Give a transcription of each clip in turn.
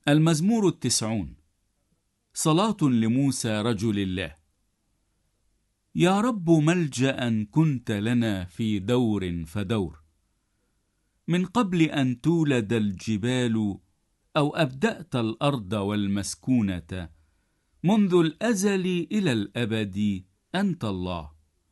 المزمور 90. صلاة لموسى رجل الله. يا رب ملجأ كنت لنا في دور فدور، من قبل أن تولد الجبال أو أبدأت الأرض والمسكونة، منذ الأزل إلى الأبد أنت الله.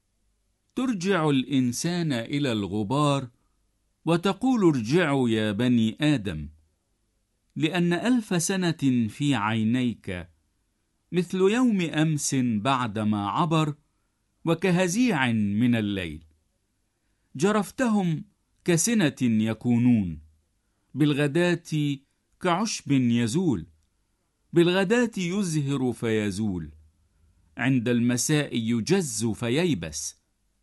ترجع الإنسان إلى الغبار وتقول ارجعوا يا بني آدم، لأن 1000 سنة في عينيك مثل يوم أمس بعدما عبر، وكهزيع من الليل. جرفتهم كسنة يكونون، بالغداة كعشب يزول، بالغداة يزهر فيزول، عند المساء يجز فييبس.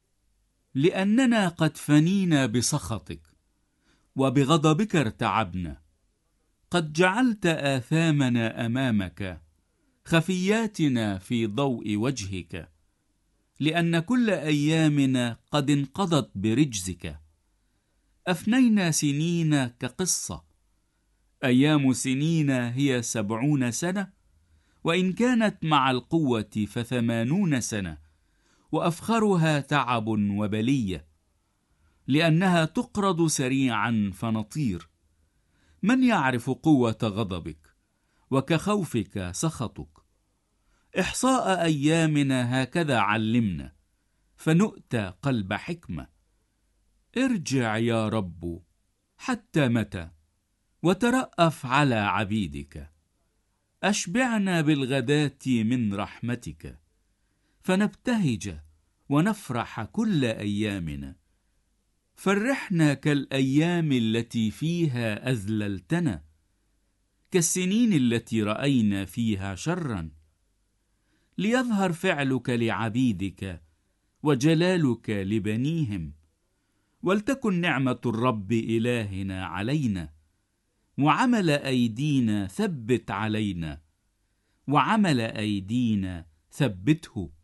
لأننا قد فنينا بسخطك، وبغضبك ارتعبنا. قد جعلت آثامنا أمامك، خفياتنا في ضوء وجهك، لأن كل أيامنا قد انقضت برجزك. أفنينا سنين كقصة، أيام سنين هي 70 سنة، وإن كانت مع القوة ف80 سنة، وأفخرها تعب وبلية، لأنها تقرض سريعا فنطير. من يعرف قوة غضبك؟ وكخوفك سخطك. إحصاء أيامنا هكذا علمنا، فنؤتى قلب حكمة. ارجع يا رب، حتى متى؟ وترأف على عبيدك. أشبعنا بالغداة من رحمتك، فنبتهج ونفرح كل أيامنا. فرحنا كالأيام التي فيها أذللتنا، كالسنين التي رأينا فيها شرا. ليظهر فعلك لعبيدك، وجلالك لبنيهم. ولتكن نعمة الرب إلهنا علينا، وعمل أيدينا ثبت علينا، وعمل أيدينا ثبته.